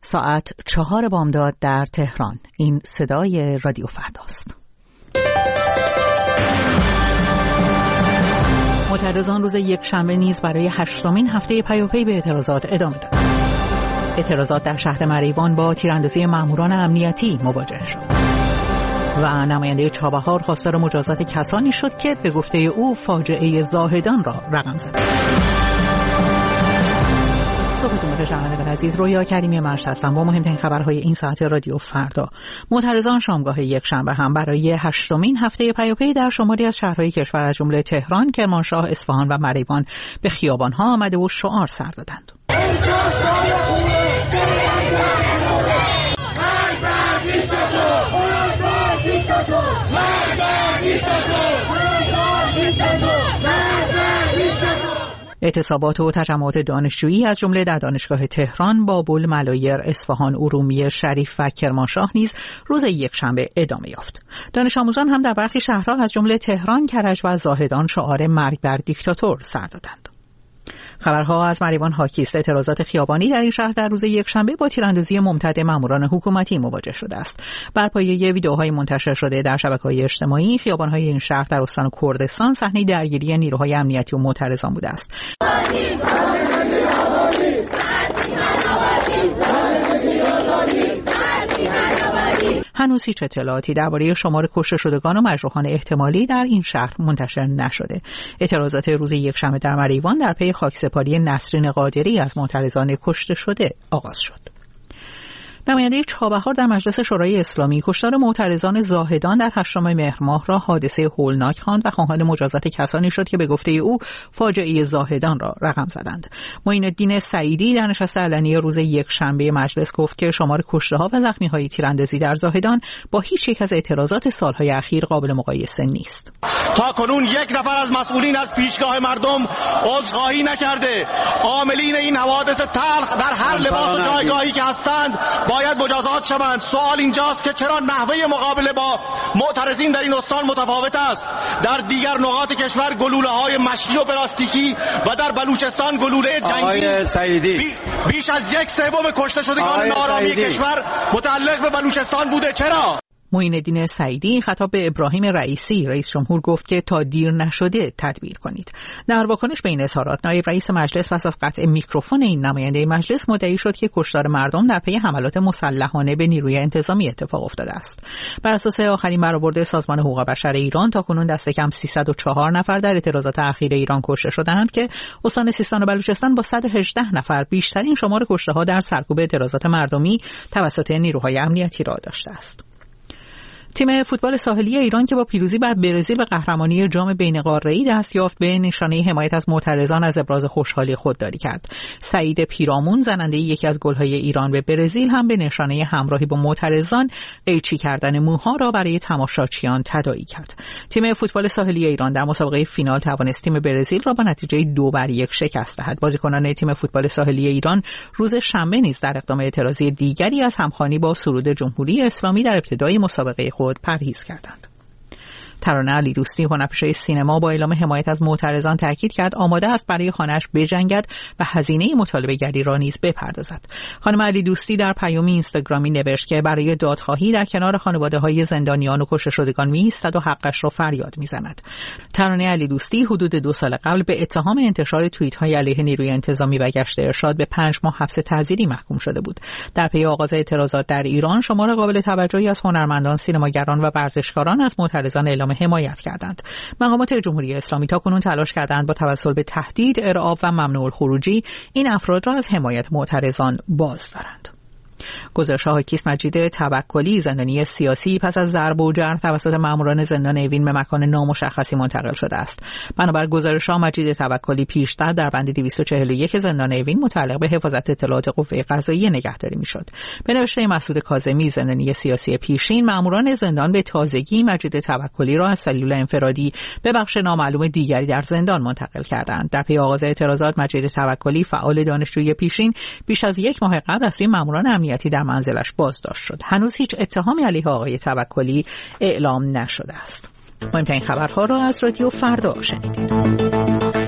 ساعت 4 بامداد در تهران. این صدای رادیو فرداست. معترضان روز یکشنبه نیز برای 8مین هفته پیاپی به اعتراضات ادامه دادند. اعتراضات در شهر مریوان با تیراندازی ماموران امنیتی مواجه شد و نماینده چابهار خواستار مجازات کسانی شد که به گفته او فاجعه زاهدان را رقم زدند. صبحتون شنوندگان عزیز، رویا کریمی مشت هستم با مهمترین خبرهای این ساعت رادیو فردا. معترضان شامگاه یکشنبه هم برای 8مین هفته پیاپی در شماری از شهرهای کشور از جمله تهران، کرمانشاه، اصفهان و مریوان به خیابان‌ها آمده و شعار سر دادند. اعتصابات و تجمعات دانشجویی از جمله در دانشگاه تهران، بابل، ملایر، اصفهان، ارومیه، شریف و کرمانشاه نیز روز یکشنبه ادامه یافت. دانش آموزان هم در برخی شهرها از جمله تهران، کرج و زاهدان شعار مرگ بر دیکتاتور سر دادند. خبرها از مریوان حاکی است. اعتراضات خیابانی در این شهر در روز یکشنبه با تیراندازی ممتد ماموران حکومتی مواجه شده است. بر پایه ویدئوهای منتشر شده در شبکه‌های اجتماعی، خیابان‌های این شهر در استان کردستان صحنه درگیری نیروهای امنیتی و معترضان بوده است. هنوز هیچ اطلاعاتی درباره شمار کشته شدگان و مجروحان احتمالی در این شهر منتشر نشده. اعتراضات روز یکشنبه در مریوان در پی خاکسپاری نسرین قادری از معترضان کشته شده آغاز شد. نماینده چابهار در مجلس شورای اسلامی کشتار معترضان زاهدان در 8 مهر ماه را حادثه هولناک خواند و خواهان مجازات کسانی شد که به گفته او فاجعه زاهدان را رقم زدند. معین الدین سعیدی در نشست علنی روز یکشنبه مجلس گفت که شمار کشته‌ها و زخمی‌های تیراندازی در زاهدان با هیچ یک از اعتراضات سالهای اخیر قابل مقایسه نیست. تا کنون یک نفر از مسئولین از پیشگاه مردم عذرخواهی نکرده. عاملین این حوادث تلخ در هر لباس و جایگاهی که هستند باید مجازات شوند. سوال اینجاست که چرا نحوه مقابله با معترضین در این استان متفاوت است؟ در دیگر نقاط کشور گلوله‌های مشکی و پلاستیکی و در بلوچستان گلوله جنگی بیش از 1/3 کشته شدگان نارامی کشور متعلق به بلوچستان بوده. چرا؟ معین الدین سعیدی خطاب به ابراهیم رئیسی رئیس جمهور گفت که تا دیر نشده تدبیر کنید. در واکنش به این اظهارات نایب رئیس مجلس پس از قطع میکروفون این نماینده مجلس مدعی شد که کشتار مردم در پی حملات مسلحانه به نیروی انتظامی اتفاق افتاده است. بر اساس آخرین برآورد سازمان حقوق بشر ایران تاکنون دست کم 304 نفر در اعتراضات اخیر ایران کشته شدند که استان سیستان و بلوچستان با 118 نفر بیشترین شمار کشته‌ها در سرکوب اعتراضات مردمی توسط نیروهای امنیتی را داشته است. تیم فوتبال ساحلی ایران که با پیروزی بر برزیل به قهرمانی جام بین‌قاره‌ای دست یافت به نشانه حمایت از معترضان از ابراز خوشحالی خودداری کرد. سعید پیرامون زننده یکی از گل‌های ایران به برزیل هم به نشانه همراهی با معترضان قیچی کردن موها را برای تماشاچیان تداعی کرد. تیم فوتبال ساحلی ایران در مسابقه فینال توانست تیم برزیل را با نتیجه 2-1 شکست دهد. بازیکنان تیم فوتبال ساحلی ایران روز شنبه نیز در اقدام اعتراضی دیگری از همخوانی با سرود جمهوری اسلامی در ابتدای مسابقه پرهیز کردند. ترانه علی دوستی، هنرپیشه سینما، با اعلام حمایت از معترضان تاکید کرد آماده است برای خانه‌اش بجنگد و هزینه مطالبه‌گری را نیز بپردازد. خانم علی دوستی در پیامی اینستاگرامی نوشت که برای دادخواهی در کنار خانواده‌های زندانیان و کشته شدگان می‌ایستد و حقش را فریاد می‌زند. ترانه علی دوستی حدود 2 سال قبل به اتهام انتشار توییت‌های علیه نیروی انتظامی و گشت ارشاد به 5 ماه حبس تعزیری محکوم شده بود. در پی آغاز اعتراضات در ایران شمار قابل توجهی از هنرمندان، سینماگران و ورزشکاران از معترضان اعلام حمایت کردند. مقامات جمهوری اسلامی تاکنون تلاش کردند با توسل به تهدید، ارعاب و ممنوع الخروجی این افراد را از حمایت معترضان باز دارند. گزارش حاکیست مجید توکلی، زندانی سیاسی، پس از ضرب و جرح توسط ماموران زندان اوین به مکان نامشخصی منتقل شده است. بنابر گزارش مجید توکلی پیشتر در بند 241 زندان اوین متعلق به حفاظت اطلاعات قوه قضاییه نگهداری میشد. به نوشته مسعود کاظمی، زندانی سیاسی پیشین، ماموران زندان به تازگی مجید توکلی را از سلول انفرادی به بخش نامعلوم دیگری در زندان منتقل کردند. در پی آغاز اعتراضات مجید توکلی، فعال دانشجوی پیشین، بیش از 1 ماه قبل از ماموران امنیتی در منزلش بازداشت شد. هنوز هیچ اتهامی علیه آقای توکلی اعلام نشده است. مهمترین خبرها را از رادیو فردا شنیدید.